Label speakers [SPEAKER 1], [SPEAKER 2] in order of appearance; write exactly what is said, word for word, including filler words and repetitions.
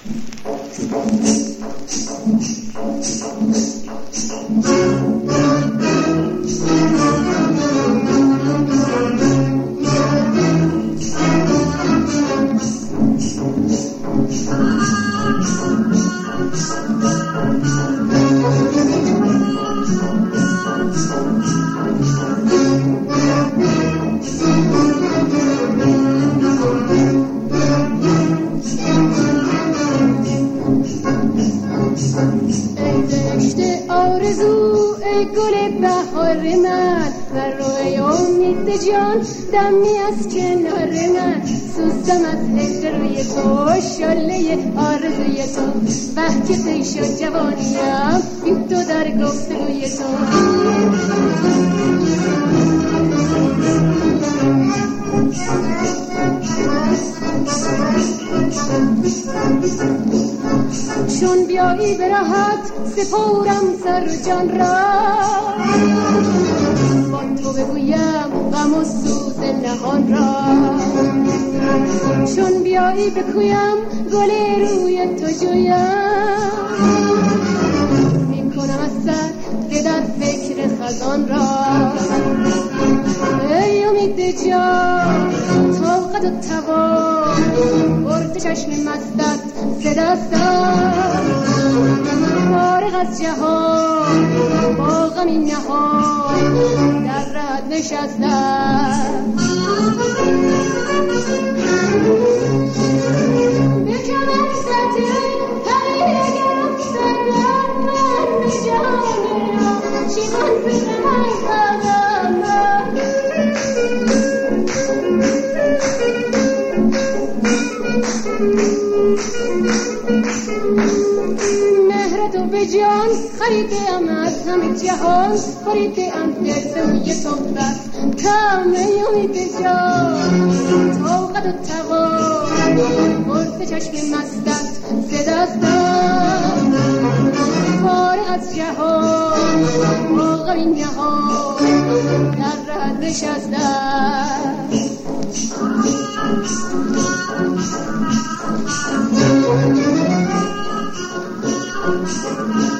[SPEAKER 1] دمی از کنار من سوزم از هجر روی تو شاله آرزوی تو وقت که تی شد جوانیم این تو در گفتگوی تو چون بیایی به راحت سپورم سر و جان را با تو بگویم غم و سوز نهان را چون بیایی بکویم گل روی تو جویم میکنم از سر در فکر خزان را ای امید جان طاقت و توان برد چشم مستت صداستان فارغ از جهان با غمی نهان در رد نشستم به کمر سطح پریر گرفتم من به جانم چیمان بزنم قدم مهر تو به جان خریدم از همه جهان خریدم دلوی تو بس کامه امید جان طاقت و توان برد چشم مستت صداستان فارغ از جهان با غمی نهان در رد نشستم Thank you.